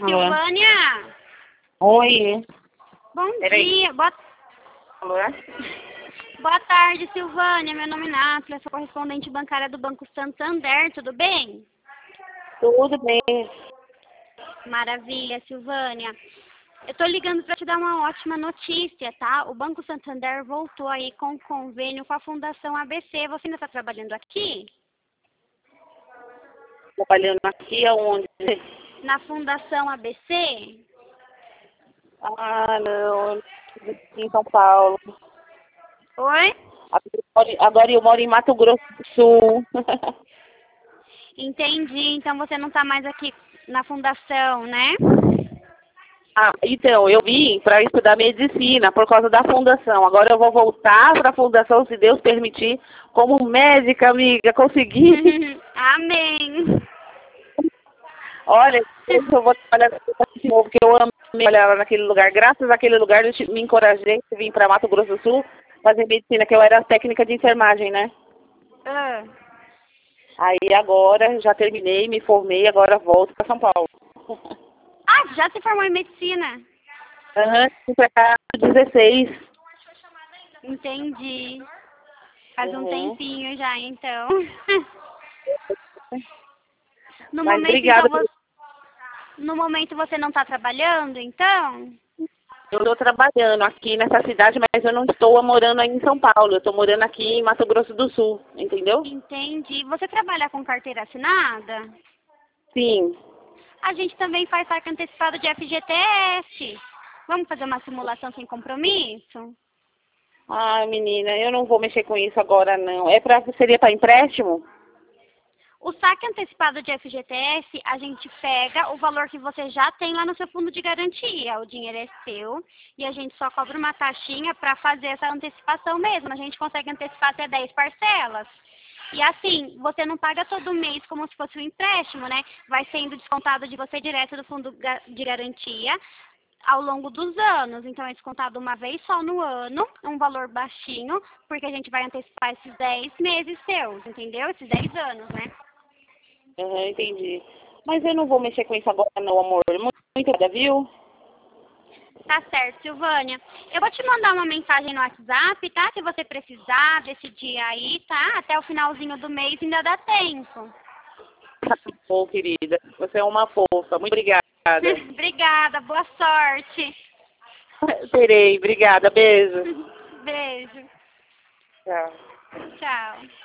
Alô? Silvânia, Oi. bom Peraí. dia. Alô? Boa tarde, Silvânia. Meu nome é Nátia, sou correspondente bancária do Banco Santander, tudo bem? Tudo bem? Maravilha, Silvânia. Eu tô ligando para te dar uma ótima notícia, tá? O Banco Santander voltou aí com um convênio com a Fundação ABC. Você ainda está trabalhando aqui? Trabalhando aqui aonde? Na Fundação ABC? Ah, não. Em São Paulo. Oi? Agora eu moro em Mato Grosso do Sul. Entendi. Então você não está mais aqui na Fundação, né? Ah, então, eu vim para estudar medicina por causa da fundação. Agora eu vou voltar para a fundação, se Deus permitir, como médica, amiga. Consegui. Amém. Olha, eu vou trabalhar de novo, porque eu amo trabalhar naquele lugar. Graças àquele lugar, eu me encorajei a vir para Mato Grosso do Sul fazer medicina, que eu era técnica de enfermagem, né? Ah. Aí agora já terminei, me formei, agora volto para São Paulo. Ah, já se formou em medicina? Aham, vim pra cá 16. Entendi. Faz um Uhum. tempinho já, então. No Mas momento, então, obrigada. no momento você não está trabalhando, então? Eu estou trabalhando aqui nessa cidade, mas eu não estou morando aí em São Paulo. Eu estou morando aqui em Mato Grosso do Sul, entendeu? Entendi. Você trabalha com carteira assinada? Sim. A gente também faz saque antecipado de FGTS. Vamos fazer uma simulação sem compromisso? Ai, menina, eu não vou mexer com isso agora, não. Seria para empréstimo? O saque antecipado de FGTS, a gente pega o valor que você já tem lá no seu fundo de garantia. O dinheiro é seu e a gente só cobra uma taxinha para fazer essa antecipação mesmo. A gente consegue antecipar até 10 parcelas. E assim, você não paga todo mês como se fosse um empréstimo, né? Vai sendo descontado de você direto do fundo de garantia ao longo dos anos. Então é descontado uma vez só no ano, um valor baixinho, porque a gente vai antecipar esses 10 meses seus, entendeu? Esses 10 anos, né? Entendi. Mas eu não vou mexer com isso agora, não, amor. Muito obrigada, viu? Tá certo, Silvânia. Eu vou te mandar uma mensagem no WhatsApp, tá? Se você precisar decidir aí, tá? Até o finalzinho do mês ainda dá tempo. Bom, querida. Você é uma fofa. Muito obrigada. Obrigada, boa sorte. Terei. Obrigada. Beijo. Beijo. Tchau. Tchau.